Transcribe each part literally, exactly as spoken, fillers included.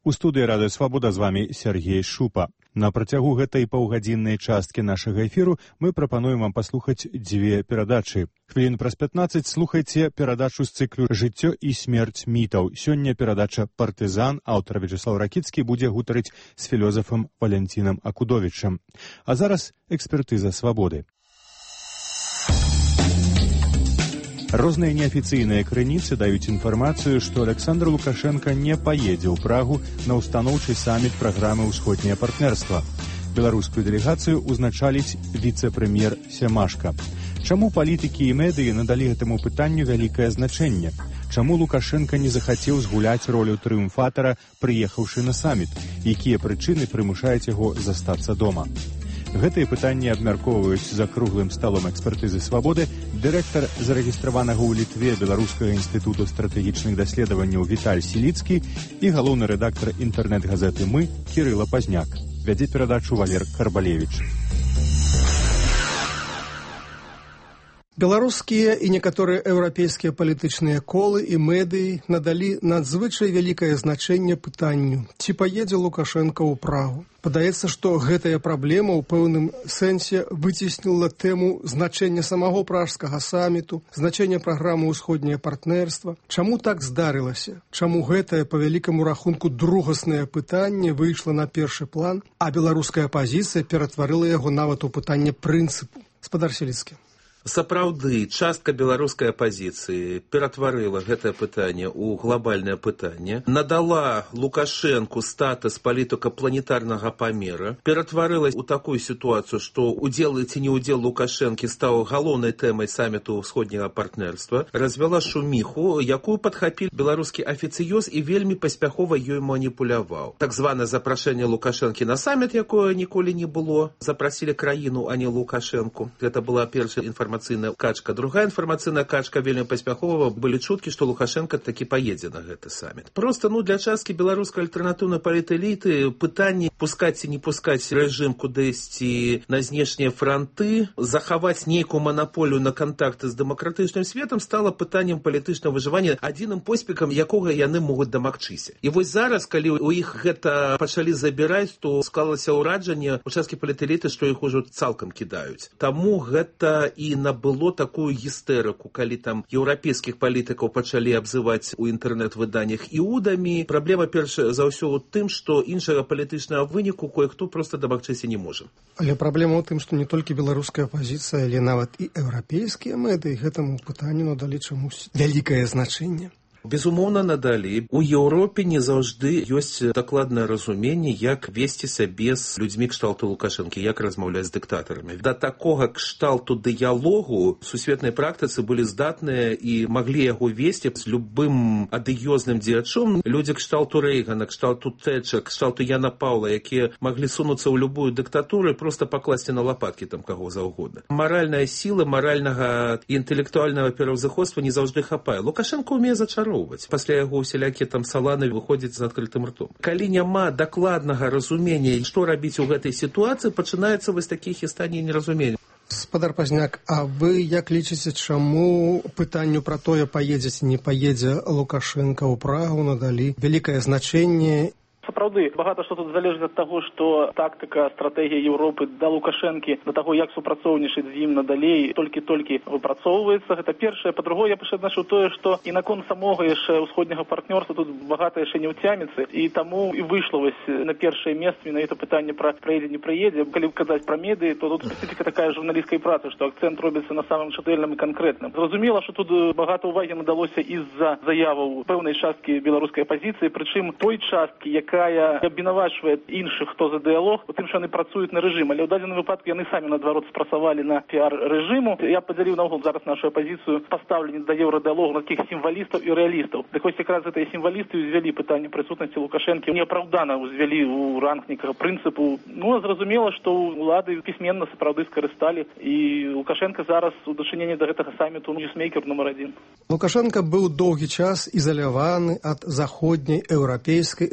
У студыі Радыё Свабода з вамі Сергей Шупа. На працягу гэтай паўгадзіннай часткі нашага эфіру мы прапануем вам паслухаць дзве перадачы. Хвілін праз пятнаццаць слухайце перадачу з цыклу «Жыццё і смерць мітаў». Сёння перадача «Партызан». Аўтар Вячеслав Ракіцкі будзе гутарыць з філёзафам Валянцінам Акудовічам. А зараз экспертыза свабоды. Розныя неафіцыйныя крыніцы даюць інфармацыю, што Александр Лукашенко не паедзе ў Прагу на ўстаноўчы саміт праграмы «Усходняе партнерства». Беларускую дэлегацыю узначаліць віцэ-прэм'ер Сямашка. Чаму палітыкі і медыі надалі гэтаму пытанню вялікае значэнне? Чаму Лукашенко не захацеў згуляць ролю трыумфатара, прыехаўшы на саміт? Якія прычыны прымушаюць яго застацца дома? Гэтыя пытанні абмяркоўваюць за круглым сталом экспертызы свабоды дырэктар зарэгістраванага ў Літве Беларускага інстытуту стратэгічных даследаванняў Віталь Сіліцкі і галоўны рэдактар інтэрнэт-газеты «Мы» Кірыла Пазняк. Вядзе перадачу Валер Карбалевіч. Беларускія і некаторыя еўрапейскія палітычныя колы і медыі надалі надзвычай вялікае значэнне пытанню, ці паедзе Лукашенко ў Прагу. Падаецца, што гэтая праблема ў пэўным сэнсе выцесніла тэму значэння самого пражскага саміту, значэння праграмы «Усходняе партнерства». Чаму так здарылася? Чаму гэтае, па вялікаму рахунку, другаснае пытанне выйшла на першы план, а беларуская апазіцыя ператварыла яго нават у пытанне прынцыпу? Спадар Сіліцкі. Сапраўды, частка беларускай апазіцыі ператварыла гэтае пытанне ў глобальнае пытанне, надала Лукашэнку статус палітыка планетарнага памера, ператварылась у такую сітуацыю, што удзел ці не ўдзел Лукашэнкі стаў галоўнай тэмай саміту ўсходняга партнерства, развяла шуміху, якую падхапілі беларускі афіцыёз і вельмі паспяхова ёй маніпуляваў. Так званае запрашэнне Лукашэнкі на саміт, якое ніколі не было, запрасілі краіну, а не Лукашэнку. Гэта была першая інфармацыя. Інфармацыйная качка. Другая інфармацыйная качка вельмі паспяхова. Былі чуткі, што Лукашенко такі паедзе на гэты саміт. Просто, ну, для часткі беларускай альтэрнатыўнай палітэліты пытанне пускаць ці не пускаць рэжым кудысьці на знешнія франты, захаваць нейкую манаполію на кантакты з дэмакратычным светам стала пытаннем палітычнага выжывання, адзіным поспехам якога яны могуць дамагчыся. І вось зараз, калі у іх гэта пачалі забіраць, то склалася ўражанне у часткі палітэліты, што іх ужо цалкам кідаюць. Таму гэта і набыло такую гістэрыку, калі там еўрапейскіх палітыкаў пачалі абзываць у інтэрнэт-выданнях іудамі. Праблема перш за ўсё ў тым, што іншага палітычнага выніку кое-хто проста дамагчыся не можа. Але праблема ў тым, што не толькі беларуская апазіцыя, але нават і еўрапейскія медыі гэтаму пытанню надалі чамусь вялікае значэнне. Безумоўна, надалі. У Еўропе не заўжды ёсць дакладнае разуменне, як весці сябе з людзьмі кшталту Лукашэнкі, як размаўляць з дыктатарамі. Да такога кшталту дыялогу в сусветнай практыцы былі здатныя і маглі яго весці з любым адыёзным дзеячом. Людзі кшталту Рэйгана, кшталту Тэча, кшталту Яна Паўла, якія маглі сунуцца ў любую дыктатуру і проста пакласці на лапаткі там каго заўгодна. Маральная сіла, маральнага і інтэлектуальнага пераўзыходства не заўжды хапае. Лукашенко ўмее зачароўваць. Пасля яго усялякія там саланы выходзяць з адкрытым ртом. Калі няма дакладнага разумення, што рабіць у гэтай сітуацыі, пачынаецца вось такія хістанні неразумення. Спадар Пазняк, а вы як лічыце, чаму пытанню пра тое, паедзе ці не паедзе Лукашенко ў Прагу надалі вялікае значэнне? Сапраўды, багата што тут залежыць ад таго, што тактыка, стратэгія Еўропы да Лукашэнкі, да таго, як супрацоўнічаць з ім надалей, толькі-толькі выпрацоўваецца. Гэта першае. Па-другое, я паша аднашу тое, што і наконт самога яшчэ ўсходняга партнёрства тут багата яшчэ не ўцяміцца, і таму і выйшла вось на першае месца менавіта пытанне пра прыедзе, не прыедзе. Калі казаць пра медыі, то тут спецыфіка такая журналісцкай працы, што акцэнт робіцца на самым чатэльным і канкрэтным. Зразумела, што тут багата ўвагі надалося і з-за заяваў пэўнай часткі беларускай апазіцыі, прычым той часткі, як якая абвінавачвае іншых, хто за дыялог, у тым, што яны працуюць на рэжым. Але ў дадзеным выпадку яны самі, наадварот, спрацавалі на піар рэжыму. Я падзяліў наогул зараз нашу апазіцыю пастаўленне да еўрадыялогу на такіх сімвалістаў і рэалістаў. Дык вось якраз гэтыя сімвалісты ўзвялі пытанне прысутнасці Лукашэнкі, неапраўдана ўзвялі ў ранг некага прынцыпу. Ну, зразумела, што ўлады пісьменна сапраўды скарысталі, і Лукашенко зараз у дачыненні да гэтага саміту ньюсмейкер нумар адзін. Лукашенко быў доўгі час ізаляваны ад заходняй еўрапейскай эліты,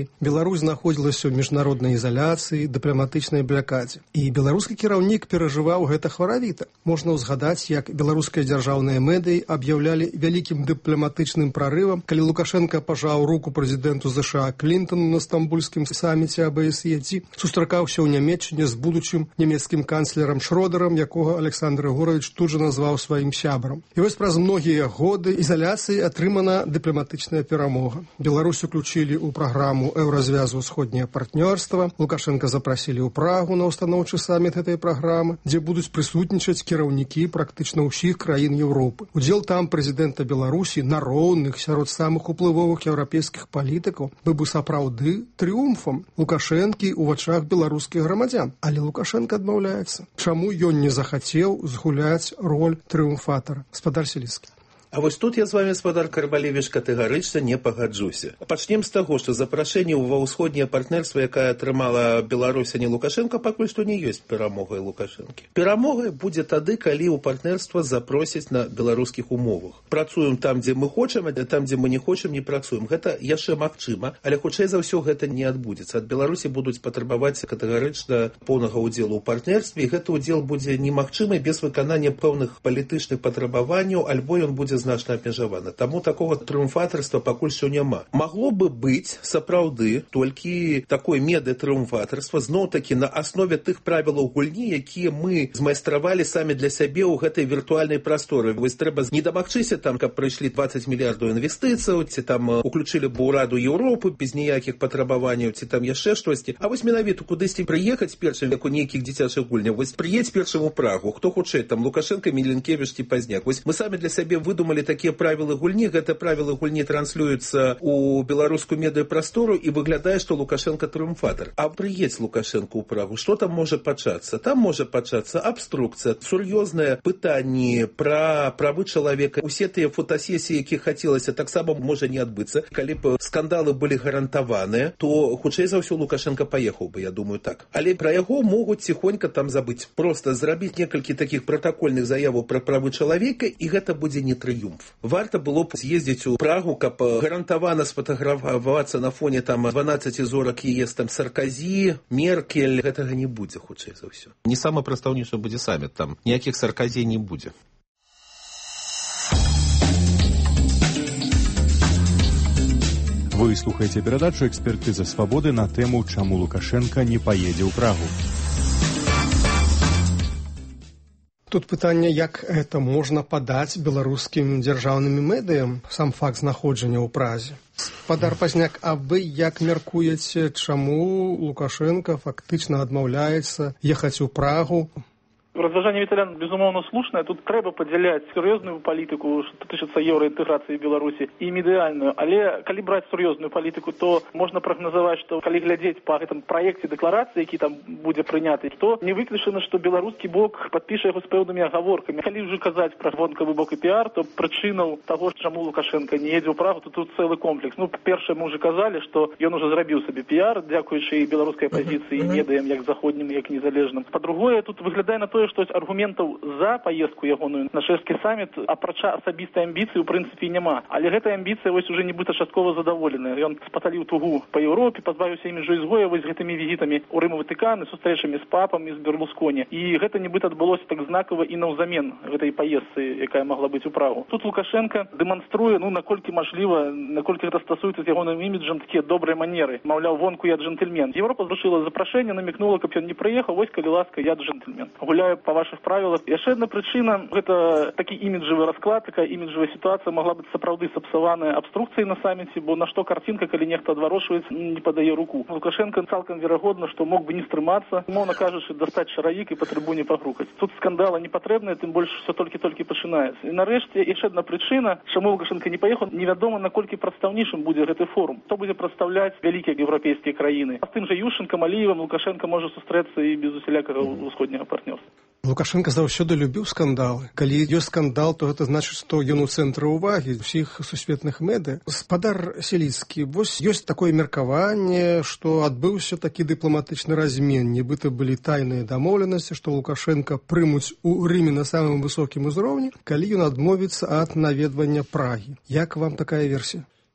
Беларусі, Беларусь знаходзілася ў міжнароднай ізаляцыі, дыпламатычнай блакадзе. І беларускі кіраўнік перажываў гэта хваравіта. Можна ўзгадаць, як беларускія дзяржаўныя медыі аб'яўлялі вялікім дыпламатычным прарывам, калі Лукашенко пажаў руку прэзідэнту ЗША Клінтону на стамбульскім саміце А Б С Е, ці сустракаўся ў Нямецчыне з будучым нямецкім канцлерам Шродерам, якога Александр Егорович тут жа назваў сваім сябрам. І вось праз многія годы ізаляцыі атрымана дыпламатычная перамога. Беларусь уключілі ў праграму еўразвязу ўсходняе партнёрства. Лукашенко запрасілі ў Прагу на устаноўчы саміт гэтай праграмы, дзе будуць прысутнічаць кіраўнікі практычна ўсіх краін Еўропы. Удзел там прэзідэнта Беларусі на роўных сярод самых уплывовых еўрапейскіх палітыкаў быў бы сапраўды трыумфам Лукашэнкі ў вачах беларускіх грамадзян. Але Лукашенко адмаўляецца. Чаму ён не захацеў згуляць роль трыумфатара? Гаспадар Селіцкі. А вось тут я з вами, спадар Карбалевіч, катэгарычна не пагаджуся. Пачнем з таго, што запрашэнне ва ўсходняе партнерства, якае атрымала Беларусь, а не Лукашенко, пакуль што не ёсць перамогай Лукашэнкі. Перамогай будзе тады, калі ў партнерства запросяць на беларускіх умовах. Працуем там, дзе мы хочам, а там, дзе мы не хочам, не працуем. Гэта яшчэ магчыма, але хутчэй за ўсё гэта не адбудзецца. Ад Беларусі будуць патрабаваць катэгарычна поўнага ўдзелу ў партнерстве, і гэты ўдзел будзе немагчымы без выканання пэўных палітычных патрабаванняў, альбо ён будзе значна абмежавана. Таму такога трыумфатарства пакуль што няма. Магло бы быць сапраўды толькі такое медыа-трыумфатарства, зноў-такі на аснове тых правілаў гульні, якія мы змайстравалі самі для сябе ў гэтай віртуальнай прасторы. Вось трэба не дамагчыся там, каб прыйшлі дваццаць мільярдаў інвестыцыяў, ці там уключылі б Ураду Еўропы без ніякіх патрабаванняў, ці там яшчэ штосьці. А вось менавіта кудысьці прыехаць першым, як у нейкіх дзіцячых гульняў. Вось прыедзь першым у Прагу. Хто хутчэй, там Лукашенко, Міленкевіч ці Пазняк. Вось мы самі для сябе выдумалі такія правілы гульні, гэта правілы гульні транслююцца ў беларускую медыапрастору і выглядае, што Лукашенко трыумфатар. А прыедзь Лукашенко ў Прагу, што там можа пачацца? Там можа пачацца абструкцыя, сур'ёзныя пытанні пра правы чалавека. Усе тыя фотасесіі, якія хацелася, таксама можа не адбыцца. Калі б скандалы былі гарантаваныя, то хутчэй за ўсё Лукашенко паехаў бы, я думаю, так. Але пра яго могуць ціхонька там забыць. Проста зрабіць некалькі такіх пратакольных заяваў пра правы чалавека, і гэта будзе не трыумф. Варта было б з'ездзіць у Прагу, каб гарантавана сфотаграфавацца на фоне там дванаццаці зорак ЕС, там Сарказі, Меркель. Гэтага не будзе, хутчэй за ўсё. Не самы прадстаўнічы будзе саміт, там ніякіх Сарказі не будзе. Вы слухаеце перадачу «Экспертыза свабоды» на тэму «Чаму Лукашенко не паедзе ў Прагу». Тут пытанне, як гэта можна падаць беларускім дзяржаўным медыям, сам факт знаходжання ў Празе. Спадар Пазняк, а вы як мяркуеце, чаму Лукашенко фактычна адмаўляецца ехаць у Прагу? Разважанне Віталян, безумоўна, слушнае. Тут трэба падзяляць сур'ёзную палітыку, што тычыцца еўраінтэграцыі Беларусі, і медыяльную. Але калі браць сур'ёзную палітыку, то можна прагназаваць, што калі глядзець па гэтым праекце дэкларацыі, які там будзе прыняты, то не выключана, што беларускі бок падпіша яго з пэўнымі агаворкамі. Калі ўжо казаць пра вонкавы бок і піар, то прычынаў таго, чаму Лукашенко не едзе ў Прагу, то тут цэлы комплекс. Ну, першае, мы ўжо казалі, што ён ужо зрабіў сабе піар, дзякуючы беларускай апазіцыі, медыям, як заходнім, як незалежным. Па-другое, тут выглядае на тое, што аргументаў за паездку ягоную на шэсцкі саміт, апрача асабістай амбіцыі, у прынцыпе, няма. Але гэтая амбіцыя вось уже нібыта часткова задаволеная. Ён спаталіў тугу па Еўропе, пазбавіўся іміджу ізгоя вось гэтымі візітамі ў Рым і Ватыкан, сустрэчамі з папам і з Берлусконі. І гэта нібыта адбылося так знакава і наўзамен гэтай паездцы, якая магла быць у Прагу. Тут Лукашенко дэманструе, ну, наколькі мажліва, наколькі гэта стасуецца з ягоным іміджам, такія добрыя манеры. Маўляў, вонку я джентльмен. Еўропа зрушыла запрашэнне, намекнула, каб ён не прыехаў, вось, калі ласка, я джентльмен. Гуляю па вашых правілах. Яшчэ адна прычына, гэта такі іміджавы расклад, такая іміджавая сітуацыя магла быць сапраўды сапсаваная абструкцыяй на саміце, бо на што картинка, калі нехта адварочваецца, не падае руку. Лукашенко цалкам верагодна, што мог бы не стрымацца, умоўна кажучы, дастаць шараік і па трыбуне пагрукаць. Тут скандала не патрэбныя, тым больш все толькі-толькі пачынаецца. І нарэшце яшчэ адна прычына, чаму Лукашенко не паехаў, невядома, наколькі прадстаўнейшым будзе гэты форум. Хто будзе прадстаўляць вялікія еўрапейскія краіны. А з тым жа Ющенкам, Аліевым Лукашенко можа сустрэцца і без усялякага ўсходняга партнёрства. Лукашенко заўсёды любіў скандалы. Калі ёсць скандал, то гэта значыць, што ён у цэнтры ўвагі ўсіх сусветных медыя. Спадар Селіцкі, вось ёсць такое меркаванне, што адбыўся такі дыпламатычны размен. Нібыта былі тайныя дамоўленасці, што Лукашенко прымуць у Рыме на самым высокім узроўні, калі ён адмовіцца ад наведвання Прагі. Як вам такая версія?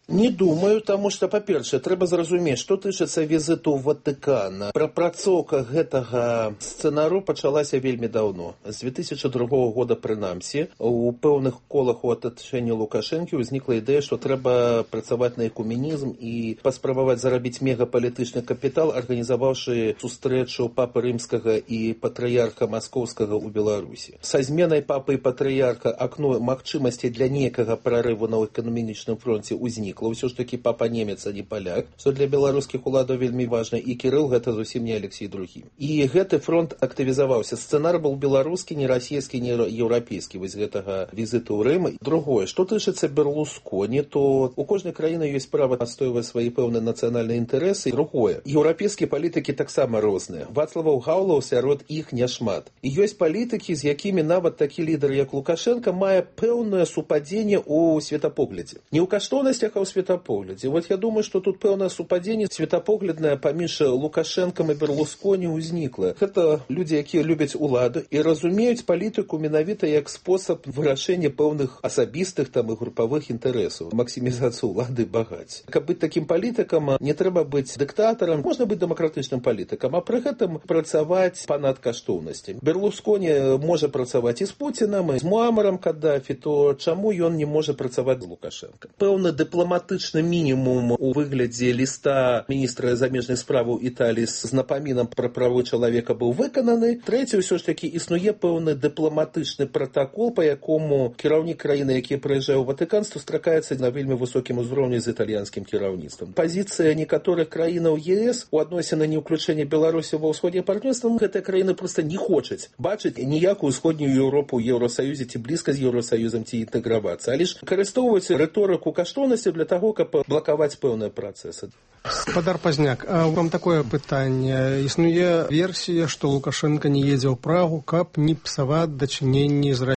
Не думаю, тому што, па-першае, трэба зразумець, што тычыцца візіту ў Ватыкан. Прапрацоўка гэтага сцэнару пачалася вельмі даўно. З две тысячы другога года, прынамсі, у пэўных колах у атачэнні Лукашэнкі ўзнікла ідэя, што трэба працаваць на экуменізм і паспрабаваць зарабіць мегапалітычны капітал, арганізаваўшы сустрэчу папы рымскага і патрыярха маскоўскага ў Беларусі. Са зменай папы і патрыярха акно магчымасцей для нейкага прарыву на эканамічным фронце ўзнікла. Ўсё ж такі папа немец, а не паляк, што для беларускіх уладаў вельмі важна, і Кірыл гэта зусім не Алексей другі. І гэты фронт актывізаваўся. Сцэнар был беларускі, не расійскі, не еўрапейскі, вось гэтага візіту ў Рым. Другое, што тычыцца Берлусконі, то у кожнай краіны ёсць права адстойваць свае пэўныя нацыянальныя інтарэсы. Другое, еўрапейскія палітыкі таксама розныя. Вацлаваў Гаўлаў сярод іх няшмат. І ёсць палітыкі, з якімі нават такі лідар, як Лукашенко, мае пэўнае супадзенне ў светапоглядзе. Не ў каштоўнасцях, а ў светапоглядзе. Вот я думаю, што тут пэўнае супадзенне светапогляднае паміж Лукашэнкам і Берлусконі ўзнікла. Гэта людзі, якія любяць уладу і разумеюць палітыку менавіта як спосаб вырашэння пэўных асабістых там і групавых інтарэсаў, максімізацыю улады багаць. Каб быць такім палітыкам, не трэба быць дыктатарам, можна быць дэмакратычным палітыкам, а пры гэтым працаваць па-над каштоўнасцямі. Берлусконі можа працаваць і з Пуцінам, і з Муамарам Каддафі, то чаму ён не можа працаваць з Лукашэнкам? Пэўны дыпламатычны мінімум у выглядзе ліста міністра замежных справаў Італіі з напамінам пра правы чалавека быў выкананы. Трэці, ўсё ж такі існуе пэўны дыпламатычны пратакол, па якому кіраўнік краіны, які прыязджае ў Ватыкан, сустракаецца на вельмі высокім узроўні з італьянскім кіраўніцтвам. Пазіцыя некаторых краінаў ЕС у адносіне не ўключэння Беларусі ва ўсходняе партнёрства, гэтыя краіны проста не хочуць бачыць ніякую ўсходнюю Еўропу ў Еўросаюзе ці блізка з Еўросаюзам ці інтэгравацца, але ж карыстовваюць рыторыку каштоўнасці для таго, каб блакаваць пэўныя працэсы. Спадар Пазняк, а вам такое пытанне. Існуе версія, што Лукашенко не едзе ў Прагу, каб не псаваць дачыненні з